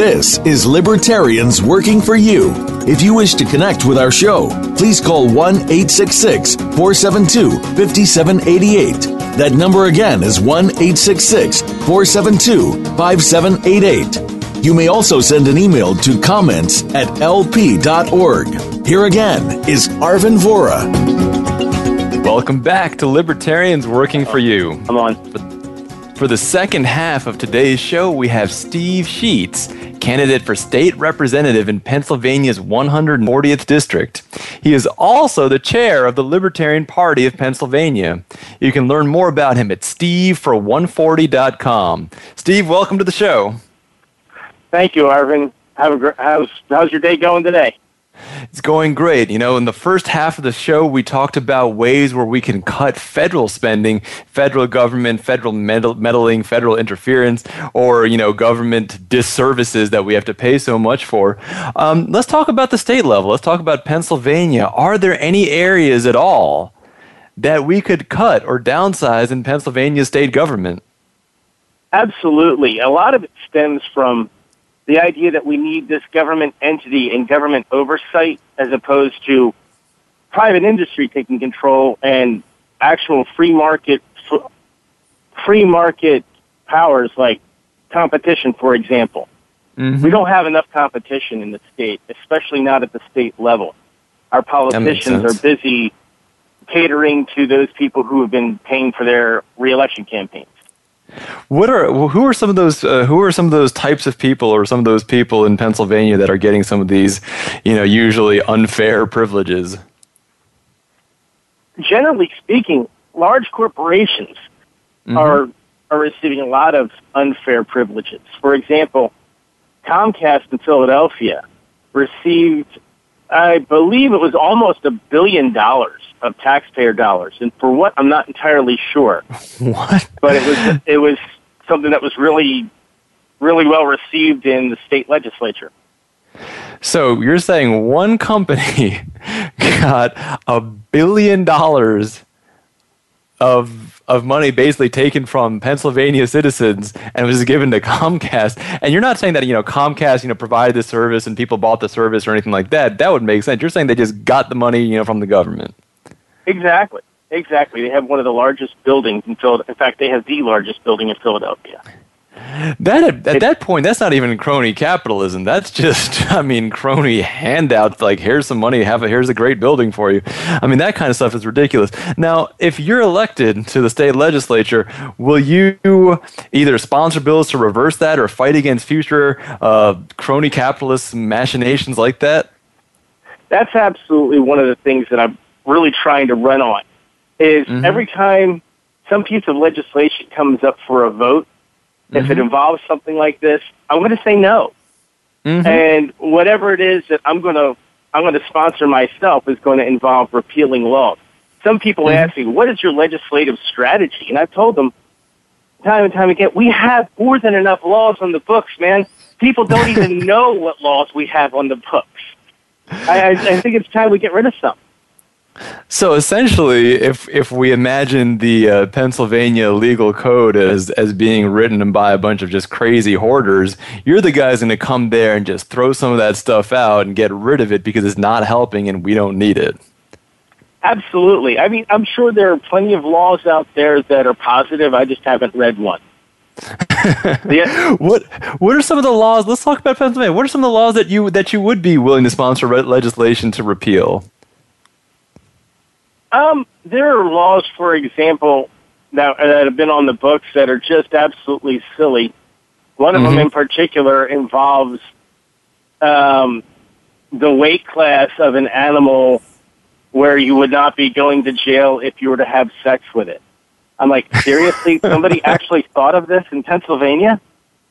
This is Libertarians Working for You. If you wish to connect with our show, please call 1-866-472-5788. That number again is 1-866-472-5788. You may also send an email to comments@lp.org. Here again is Arvin Vora. Welcome back to Libertarians Working for You. I'm on. For the second half of today's show, we have Steve Sheets, candidate for state representative in Pennsylvania's 140th district. He is also the chair of the Libertarian Party of Pennsylvania. You can learn more about him at stevefor140.com. Steve, welcome to the show. Thank you, Arvin. How's your day going today? It's going great. You know, in the first half of the show, we talked about ways where we can cut federal spending, federal government, federal meddling, federal interference, or, government disservices that we have to pay so much for. Let's talk about the state level. Let's talk about Pennsylvania. Are there any areas at all that we could cut or downsize in Pennsylvania state government? Absolutely. A lot of it stems from the idea that we need this government entity and government oversight as opposed to private industry taking control and actual free market powers like competition, for example. Mm-hmm. We don't have enough competition in the state, especially not at the state level. Our politicians are busy catering to those people who have been paying for their reelection campaigns. Who are some of those types of people, or some of those people in Pennsylvania that are getting some of these, usually unfair privileges? Generally speaking, large corporations are receiving a lot of unfair privileges. For example, Comcast in Philadelphia received, I believe it was almost $1 billion of taxpayer dollars, and for what, I'm not entirely sure. What? But it was something that was really, really well received in the state legislature. So you're saying one company got $1 billion of money basically taken from Pennsylvania citizens and was given to Comcast. And you're not saying that, Comcast, provided the service and people bought the service or anything like that. That would make sense. You're saying they just got the money, from the government. Exactly. They have one of the largest buildings in Philadelphia. In fact, they have the largest building in Philadelphia. At that point, that's not even crony capitalism. That's just, crony handouts. Like, here's some money, here's a great building for you. That kind of stuff is ridiculous. Now, if you're elected to the state legislature, will you either sponsor bills to reverse that or fight against future crony capitalist machinations like that? That's absolutely one of the things that I'm really trying to run on. Is every time some piece of legislation comes up for a vote, if it involves something like this, I'm going to say no. And whatever it is that I'm going to sponsor myself is going to involve repealing laws. Some people ask me, what is your legislative strategy? And I've told them time and time again, we have more than enough laws on the books, man. People don't even know what laws we have on the books. I think it's time we get rid of some. So essentially, if we imagine the Pennsylvania legal code as being written by a bunch of just crazy hoarders, you're the guys going to come there and just throw some of that stuff out and get rid of it because it's not helping and we don't need it. Absolutely. I'm sure there are plenty of laws out there that are positive. I just haven't read one. What are some of the laws? Let's talk about Pennsylvania. What are some of the laws that you would be willing to sponsor legislation to repeal? There are laws, for example, that have been on the books that are just absolutely silly. One of them in particular involves the weight class of an animal where you would not be going to jail if you were to have sex with it. I'm like, seriously? Somebody actually thought of this in Pennsylvania?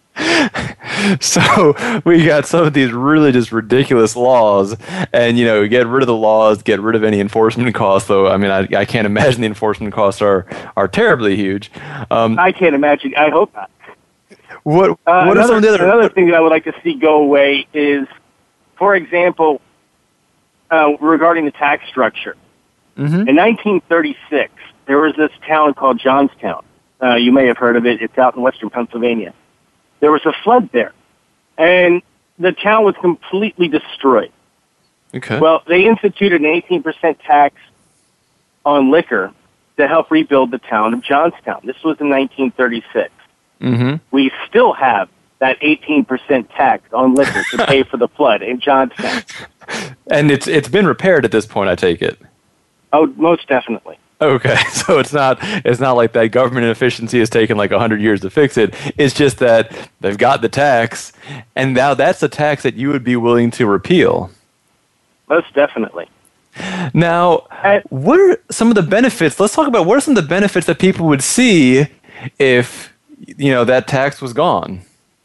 So we got some of these really just ridiculous laws, and get rid of the laws, get rid of any enforcement costs. Though I can't imagine the enforcement costs are terribly huge. I can't imagine. I hope not. What are some of the another thing that I would like to see go away is, for example, regarding the tax structure. In 1936, there was this town called Johnstown. You may have heard of it. It's out in western Pennsylvania. There was a flood there. And the town was completely destroyed. Okay. Well, they instituted an 18% tax on liquor to help rebuild the town of Johnstown. This was in 1936. Mm-hmm. We still have that 18% tax on liquor to pay for the flood in Johnstown. And it's been repaired at this point, I take it. Oh, most definitely. Okay, so it's not like that government inefficiency has taken like 100 years to fix it. It's just that they've got the tax, and now that's a tax that you would be willing to repeal. Most definitely. Now, what are some of the benefits? Let's talk about what are some of the benefits that people would see if, that tax was gone.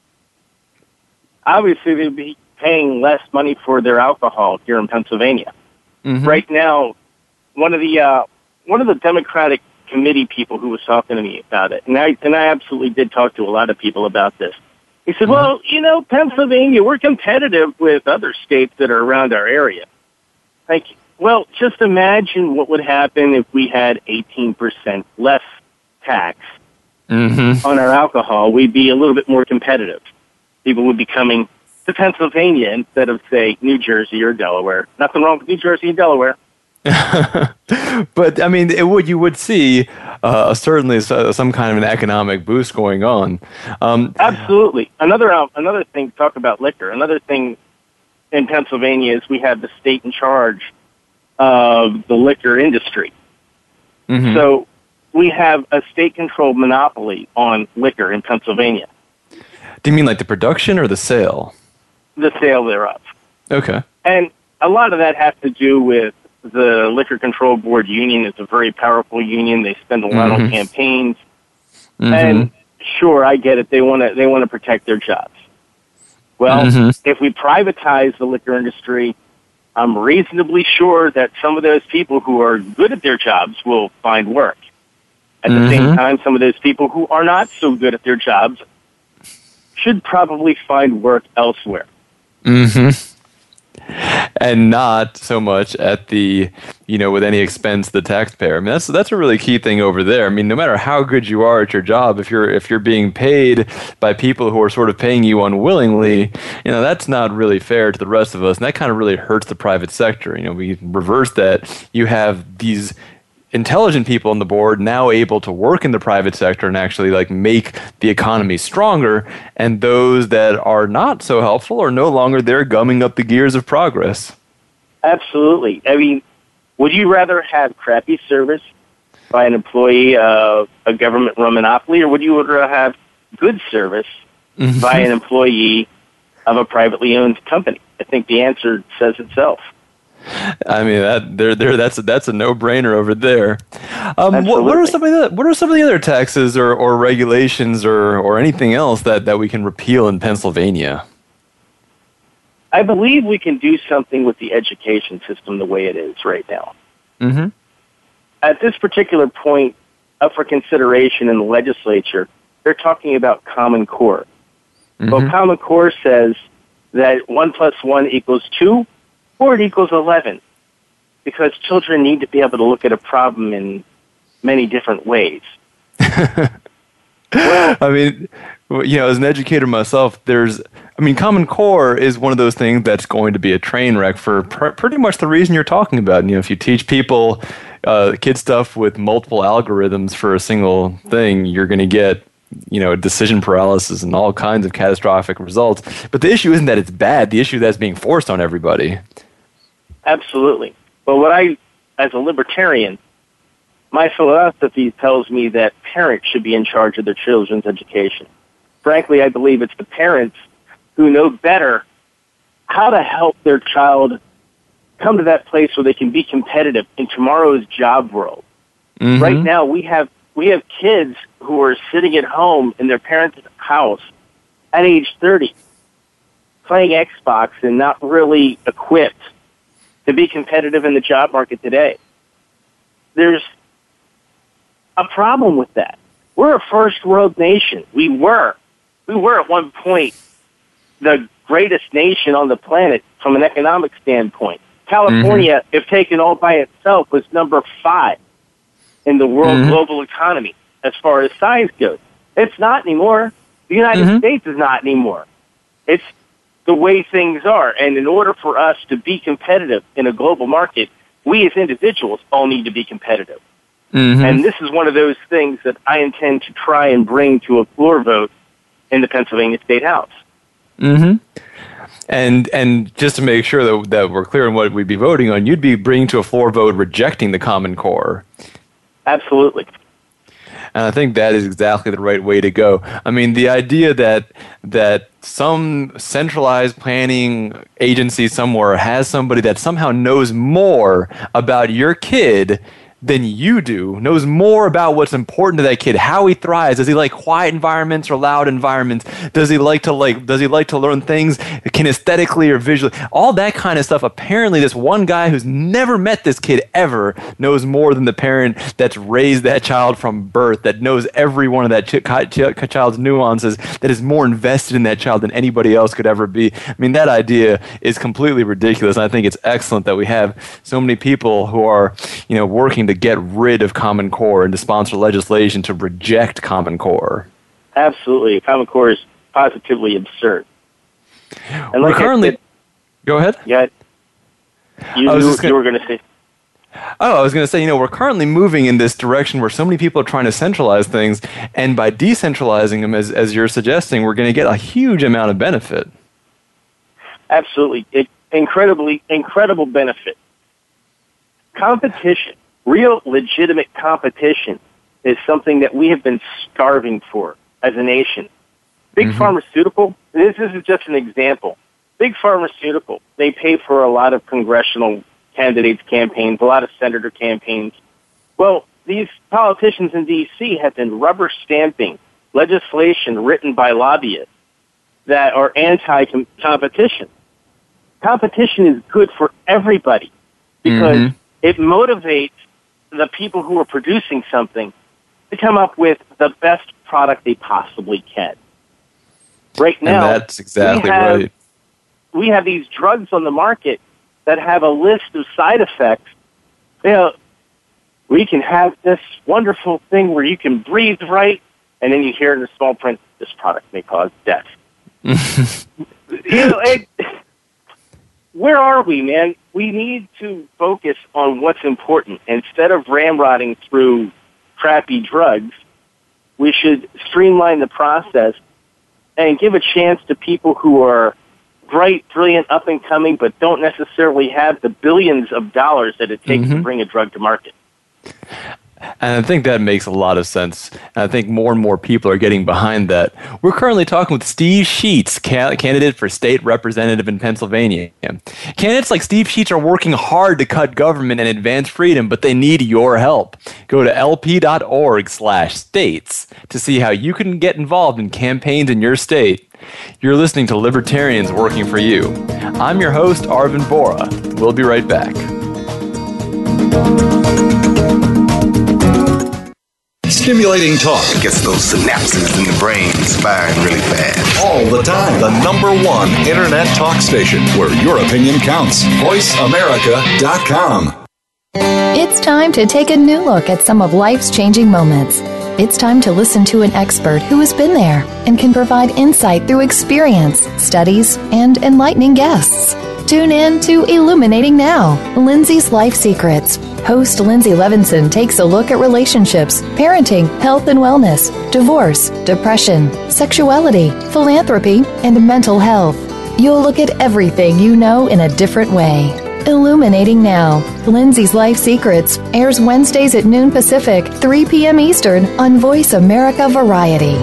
Obviously, they'd be paying less money for their alcohol here in Pennsylvania. Mm-hmm. Right now, one of the Democratic committee people who was talking to me about it, and I absolutely did talk to a lot of people about this. He said, well, Pennsylvania, we're competitive with other states that are around our area. Like, well, just imagine what would happen if we had 18% less tax on our alcohol. We'd be a little bit more competitive. People would be coming to Pennsylvania instead of, say, New Jersey or Delaware. Nothing wrong with New Jersey and Delaware. But I mean, you would see certainly some kind of an economic boost going on. Absolutely. Another thing. Talk about liquor. Another thing in Pennsylvania is we have the state in charge of the liquor industry. Mm-hmm. So we have a state-controlled monopoly on liquor in Pennsylvania. Do you mean like the production or the sale? The sale thereof. Okay. And a lot of that has to do with the Liquor Control Board union. Is a very powerful union. They spend a lot on campaigns. Mm-hmm. And sure, I get it. They want to protect their jobs. Well, if we privatize the liquor industry, I'm reasonably sure that some of those people who are good at their jobs will find work. At the same time, some of those people who are not so good at their jobs should probably find work elsewhere. Mm-hmm. And not so much at the, with any expense to the taxpayer. I mean, that's a really key thing over there. I mean, no matter how good you are at your job, if you're being paid by people who are sort of paying you unwillingly, that's not really fair to the rest of us, and that kind of really hurts the private sector. We reverse that. You have these intelligent people on the board now able to work in the private sector and actually make the economy stronger, and those that are not so helpful are no longer there gumming up the gears of progress. Absolutely. I mean, would you rather have crappy service by an employee of a government-run monopoly, or would you rather have good service by an employee of a privately owned company? I think the answer says itself. I mean, that's a no-brainer over there. What are some of the other taxes or regulations or anything else that we can repeal in Pennsylvania? I believe we can do something with the education system the way it is right now. Mm-hmm. At this particular point, up for consideration in the legislature, they're talking about Common Core. Mm-hmm. Well, Common Core says that 1 + 1 = 2, or it equals 11, because children need to be able to look at a problem in many different ways. Well, I mean, as an educator myself, Common Core is one of those things that's going to be a train wreck for pretty much the reason you're talking about. If you teach people kid stuff with multiple algorithms for a single thing, you're going to get decision paralysis and all kinds of catastrophic results. But the issue isn't that it's bad. The issue that's being forced on everybody. Absolutely. Well, as a libertarian, my philosophy tells me that parents should be in charge of their children's education. Frankly, I believe it's the parents who know better how to help their child come to that place where they can be competitive in tomorrow's job world. Mm-hmm. Right now, we have kids who are sitting at home in their parents' house at age 30, playing Xbox and not really equipped to be competitive in the job market today. There's a problem with that. We're a first world nation. We were at one point the greatest nation on the planet from an economic standpoint. California, if taken all by itself, was number 5 in the world global economy as far as size goes. It's not anymore. The United States is not anymore. It's the way things are. And in order for us to be competitive in a global market, we as individuals all need to be competitive. Mm-hmm. And this is one of those things that I intend to try and bring to a floor vote in the Pennsylvania State House. Mm-hmm. And just to make sure that we're clear on what we'd be voting on, you'd be bringing to a floor vote rejecting the Common Core. Absolutely. And I think that is exactly the right way to go. I mean, the idea that some centralized planning agency somewhere has somebody that somehow knows more about your kid than you do, knows more about what's important to that kid, how he thrives. Does he like quiet environments or loud environments? Does he like to learn things kinesthetically or visually? All that kind of stuff. Apparently, this one guy who's never met this kid ever knows more than the parent that's raised that child from birth, that knows every one of that child's nuances, that is more invested in that child than anybody else could ever be. I mean, that idea is completely ridiculous. And I think it's excellent that we have so many people who are, working to get rid of Common Core and to sponsor legislation to reject Common Core. Absolutely. Common Core is positively absurd. And like go ahead. Yeah. You were going to say. Oh, I was going to say, we're currently moving in this direction where so many people are trying to centralize things, and by decentralizing them, as you're suggesting, we're going to get a huge amount of benefit. Absolutely. Incredible benefit. Competition. Real, legitimate competition is something that we have been starving for as a nation. Big Pharmaceutical, this is just an example. Big Pharmaceutical, they pay for a lot of congressional candidates' campaigns, a lot of senator campaigns. Well, these politicians in D.C. have been rubber stamping legislation written by lobbyists that are anti-competition. Competition is good for everybody because it motivates the people who are producing something to come up with the best product they possibly can. Right now, and that's exactly right. We have these drugs on the market that have a list of side effects. We can have this wonderful thing where you can breathe right, and then you hear in the small print, this product may cause death. Where are we, man? We need to focus on what's important. Instead of ramrodding through crappy drugs, we should streamline the process and give a chance to people who are bright, brilliant, up-and-coming, but don't necessarily have the billions of dollars that it takes to bring a drug to market. And I think that makes a lot of sense. And I think more and more people are getting behind that. We're currently talking with Steve Sheets, candidate for state representative in Pennsylvania. Candidates like Steve Sheets are working hard to cut government and advance freedom, but they need your help. Go to lp.org/states to see how you can get involved in campaigns in your state. You're listening to Libertarians Working for You. I'm your host, Arvin Bora. We'll be right back. Stimulating talk gets those synapses in the brain firing really fast. All the time. The #1 internet talk station where your opinion counts. VoiceAmerica.com. It's time to take a new look at some of life's changing moments. It's time to listen to an expert who has been there and can provide insight through experience, studies, and enlightening guests. Tune in to Illuminating Now, Lindsay's Life Secrets. Host Lindsay Levinson takes a look at relationships, parenting, health and wellness, divorce, depression, sexuality, philanthropy, and mental health. You'll look at everything you know in a different way. Illuminating Now, Lindsay's Life Secrets airs Wednesdays at noon Pacific, 3 p.m. Eastern on Voice America Variety.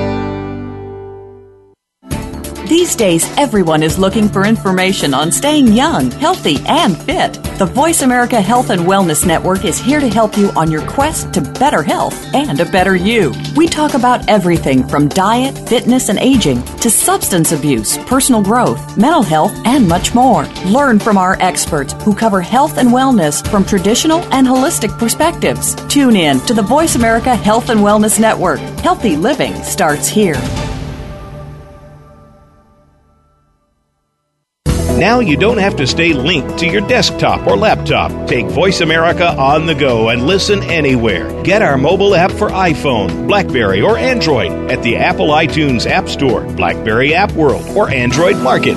These days, everyone is looking for information on staying young, healthy, and fit. The Voice America Health and Wellness Network is here to help you on your quest to better health and a better you. We talk about everything from diet, fitness, and aging to substance abuse, personal growth, mental health, and much more. Learn from our experts who cover health and wellness from traditional and holistic perspectives. Tune in to the Voice America Health and Wellness Network. Healthy living starts here. Now you don't have to stay linked to your desktop or laptop. Take Voice America on the go and listen anywhere. Get our mobile app for iPhone, BlackBerry, or Android at the Apple iTunes App Store, BlackBerry App World, or Android Market.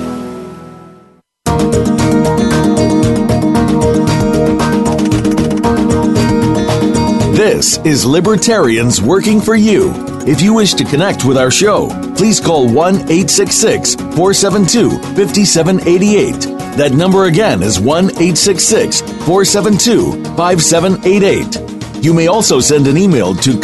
This is Libertarians Working for You. If you wish to connect with our show, please call 1-866-472-5788. That number again is 1-866-472-5788. You may also send an email to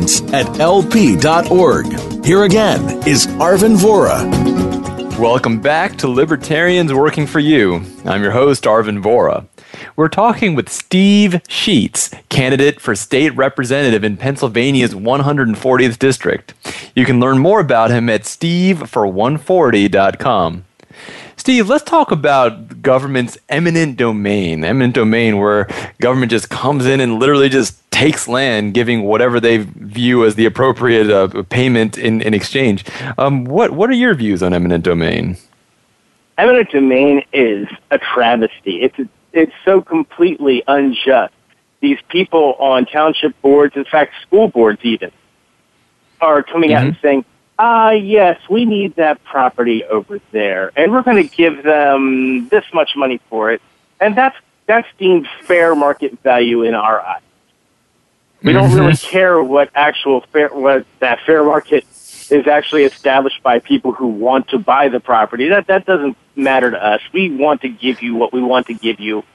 comments@lp.org. Here again is Arvin Vohra. Welcome back to Libertarians Working for You. I'm your host, Arvin Vohra. We're talking with Steve Sheets, candidate for state representative in Pennsylvania's 140th district. You can learn more about him at stevefor140.com. Steve, let's talk about government's eminent domain. Eminent domain where government just comes in and literally just takes land, giving whatever they view as the appropriate payment in exchange. What are your views on eminent domain? Eminent domain is a travesty. It's so completely unjust. These people on township boards, in fact, school boards even, are coming out and saying, yes, we need that property over there, and we're going to give them this much money for it, and that's deemed fair market value in our eyes. We don't really care what that fair market is actually established by people who want to buy the property. That doesn't matter to us. We want to give you what we want to give you,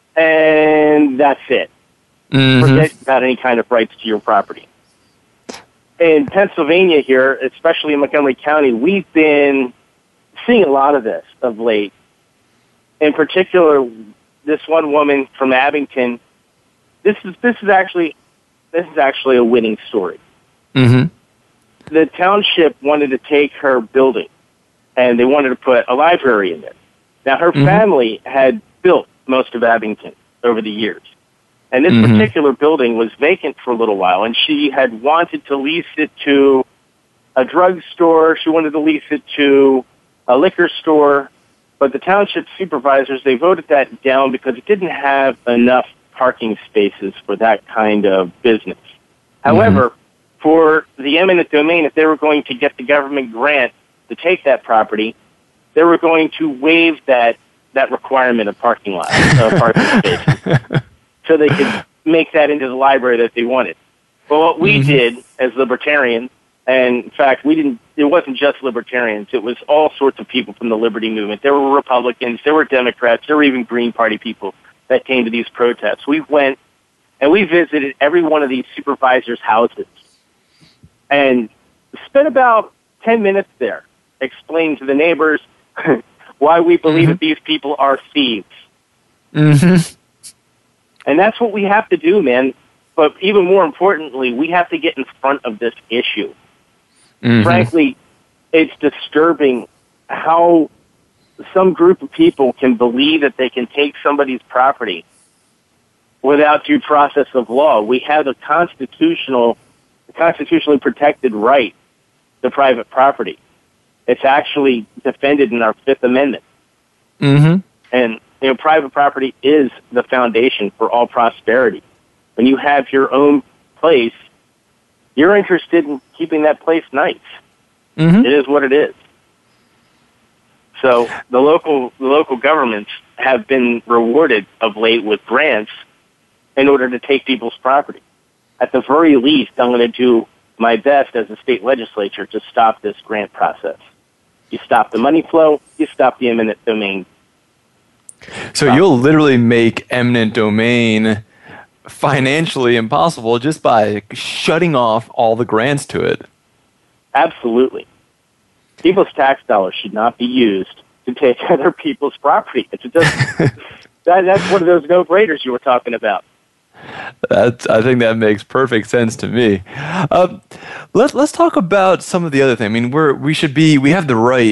and that's it. Forget about any kind of rights to your property. In Pennsylvania here, especially in Montgomery County, we've been seeing a lot of this of late. In particular, this one woman from Abington, this is actually a winning story. The township wanted to take her building, and they wanted to put a library in there. Now, her family had built most of Abington over the years, and this particular building was vacant for a little while, and she had wanted to lease it to a drugstore. She wanted to lease it to a liquor store, but the township supervisors, they voted that down because it didn't have enough parking spaces for that kind of business. However, for the eminent domain, if they were going to get the government grant to take that property, they were going to waive that requirement of parking spaces, so they could make that into the library that they wanted. Well, what we did as libertarians, and in fact, it wasn't just libertarians, it was all sorts of people from the liberty movement. There were Republicans, there were Democrats, there were even Green Party people that came to these protests. We went and we visited every one of these supervisors' houses and spent about 10 minutes there explaining to the neighbors why we believe that these people are thieves. And that's what we have to do, man. But even more importantly, we have to get in front of this issue. Frankly, it's disturbing how some group of people can believe that they can take somebody's property without due process of law. We have a constitutionally protected right to private property. It's actually defended in our Fifth Amendment. And private property is the foundation for all prosperity. When you have your own place, you're interested in keeping that place nice. It is what it is. So the local governments have been rewarded of late with grants in order to take people's property. At the very least, I'm going to do my best as a state legislature to stop this grant process. You stop the money flow, you stop the eminent domain. So you'll literally make eminent domain financially impossible just by shutting off all the grants to it. Absolutely. People's tax dollars should not be used to take other people's property. That's one of those no-brainers you were talking about. I think that makes perfect sense to me. Let's talk about some of the other things. I mean, we have the right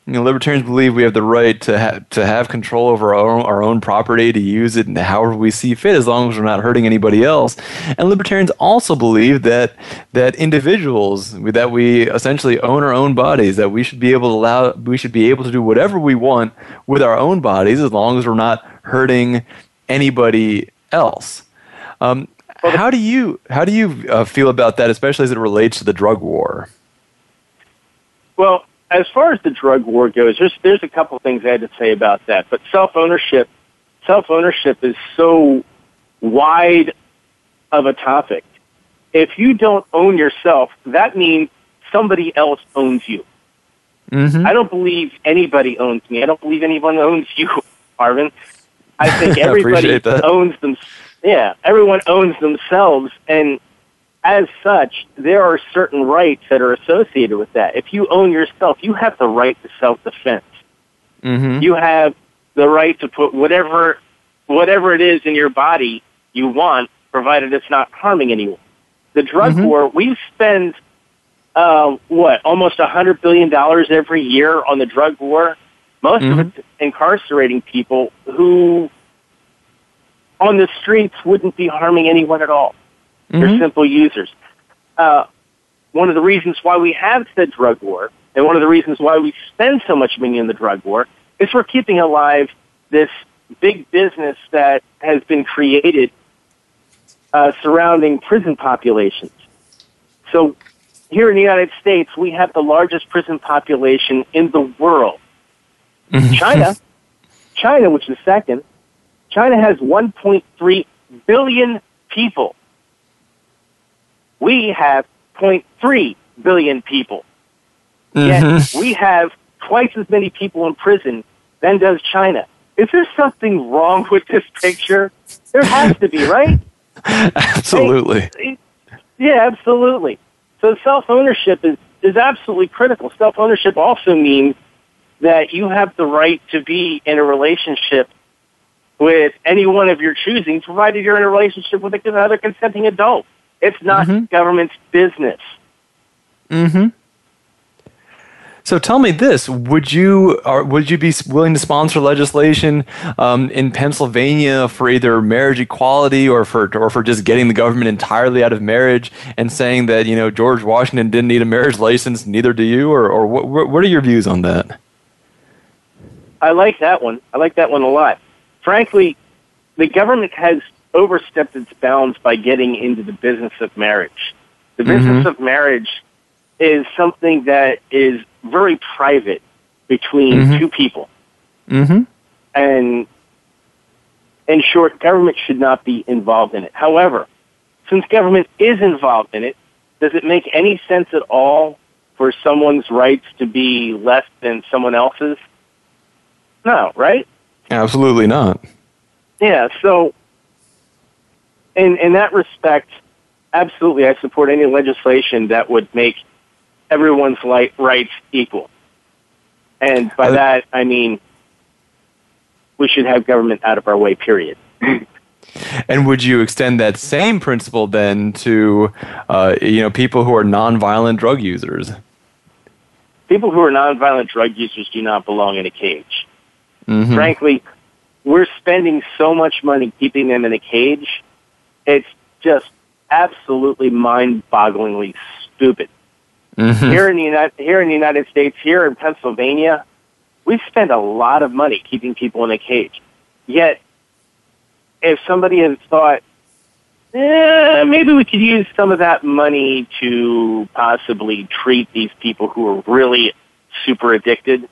Libertarians believe we have the right to have control over our own property, to use it however we see fit, as long as we're not hurting anybody else. And libertarians also believe that individuals, that we essentially own our own bodies, that we should be able to do whatever we want with our own bodies, as long as we're not hurting anybody else. How do you feel about that, especially as it relates to the drug war? Well, as far as the drug war goes, there's a couple things I had to say about that. But self-ownership is so wide of a topic. If you don't own yourself, that means somebody else owns you. Mm-hmm. I don't believe anybody owns me. I don't believe anyone owns you, Arvin. I think everybody owns them. Yeah, everyone owns themselves, and as such, there are certain rights that are associated with that. If you own yourself, you have the right to self-defense. Mm-hmm. You have the right to put whatever it is in your body you want, provided it's not harming anyone. The drug war, we spend, almost $100 billion every year on the drug war. Most of it's incarcerating people who, on the streets, wouldn't be harming anyone at all. They're simple users. One of the reasons why we have said drug war, and one of the reasons why we spend so much money in the drug war, is we're keeping alive this big business that has been created surrounding prison populations. So here in the United States, we have the largest prison population in the world. China, which is second, China has 1.3 billion people. We have 0.3 billion people. Yet we have twice as many people in prison than does China. Is there something wrong with this picture? There has to be, right? Absolutely. Yeah, absolutely. So self-ownership is absolutely critical. Self-ownership also means that you have the right to be in a relationship with anyone of your choosing, provided you're in a relationship with another consenting adult. It's not government's business. So tell me this: would you be willing to sponsor legislation in Pennsylvania for either marriage equality or for just getting the government entirely out of marriage and saying that George Washington didn't need a marriage license, neither do you, or what are your views on that? I like that one. I like that one a lot. Frankly, the government has overstepped its bounds by getting into the business of marriage. The business of marriage is something that is very private between two people. And in short, government should not be involved in it. However, since government is involved in it, does it make any sense at all for someone's rights to be less than someone else's? No, right? Absolutely not. Yeah, so in that respect, absolutely, I support any legislation that would make everyone's rights equal. And by that, I mean we should have government out of our way, period. And would you extend that same principle then to people who are nonviolent drug users? People who are nonviolent drug users do not belong in a cage. Frankly, we're spending so much money keeping them in a cage. It's just absolutely mind-bogglingly stupid. Here in the United States, here in Pennsylvania, we spend a lot of money keeping people in a cage. Yet, if somebody has thought, maybe we could use some of that money to possibly treat these people who are really super addicted,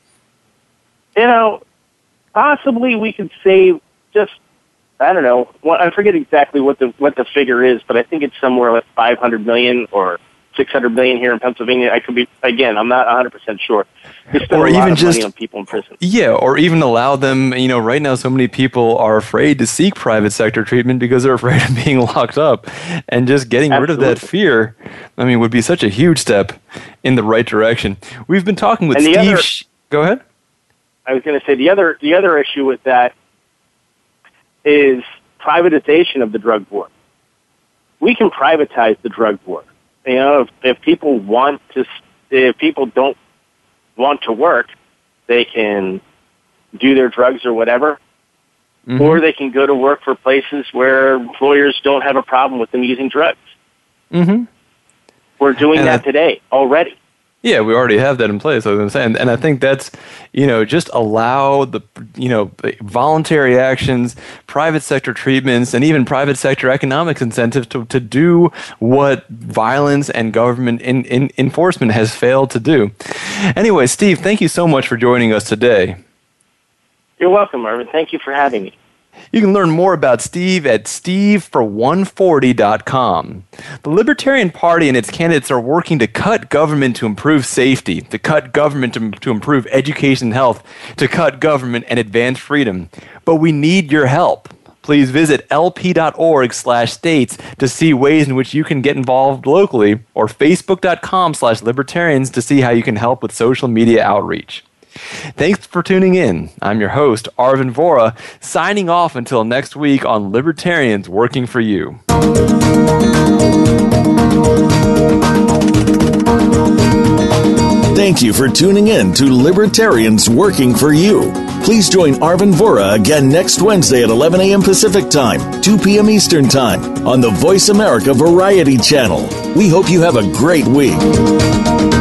possibly we could save just, I don't know, I forget exactly what the figure is, but I think it's somewhere like $500 million or $600 million here in Pennsylvania. I could be, again, I'm not 100% sure. Or even just money on people in prison. Yeah, or even allow them. Right now, so many people are afraid to seek private sector treatment because they're afraid of being locked up, and just getting rid of that fear, would be such a huge step in the right direction. We've been talking with Steve. Go ahead. I was going to say the other issue with that is privatization of the drug war. We can privatize the drug war. If people don't want to work, they can do their drugs or whatever, or they can go to work for places where employers don't have a problem with them using drugs. We're doing that today already. Yeah, we already have that in place. I was going to say, and I think that's, just allow the, voluntary actions, private sector treatments, and even private sector economic incentives to do what violence and government enforcement has failed to do. Anyway, Steve, thank you so much for joining us today. You're welcome, Marvin. Thank you for having me. You can learn more about Steve at stevefor140.com. The Libertarian Party and its candidates are working to cut government to improve safety, to cut government to improve education and health, to cut government and advance freedom. But we need your help. Please visit lp.org/states to see ways in which you can get involved locally, or facebook.com/libertarians to see how you can help with social media outreach. Thanks for tuning in. I'm your host, Arvin Vohra, signing off until next week on Libertarians Working for You. Thank you for tuning in to Libertarians Working for You. Please join Arvin Vohra again next Wednesday at 11 a.m. Pacific Time, 2 p.m. Eastern Time on the Voice America Variety Channel. We hope you have a great week.